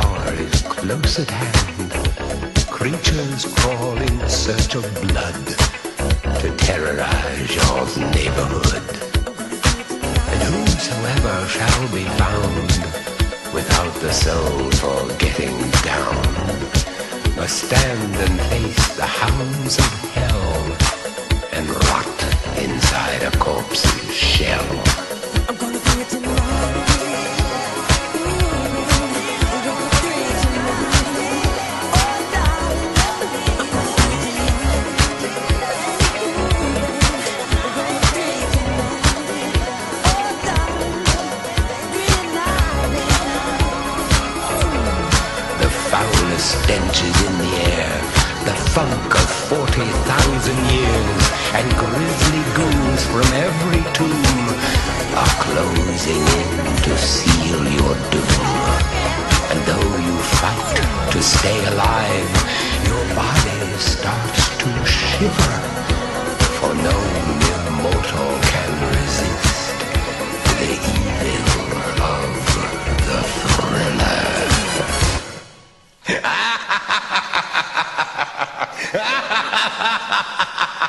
hour is close at hand. Creatures crawl in search of blood to terrorize your neighborhood. And whosoever shall be found without the soul for getting down must stand and face the hounds of hell and rot inside a corpse's shell. I'm gonna do it tonight. Stench is in the air, the funk of 40,000 years, and grisly ghouls from every tomb are closing in to seal your doom. And though you fight to stay alive, your body starts to shiver, for no mere mortal can resist the evil of the thriller. Ha ha ha ha ha ha!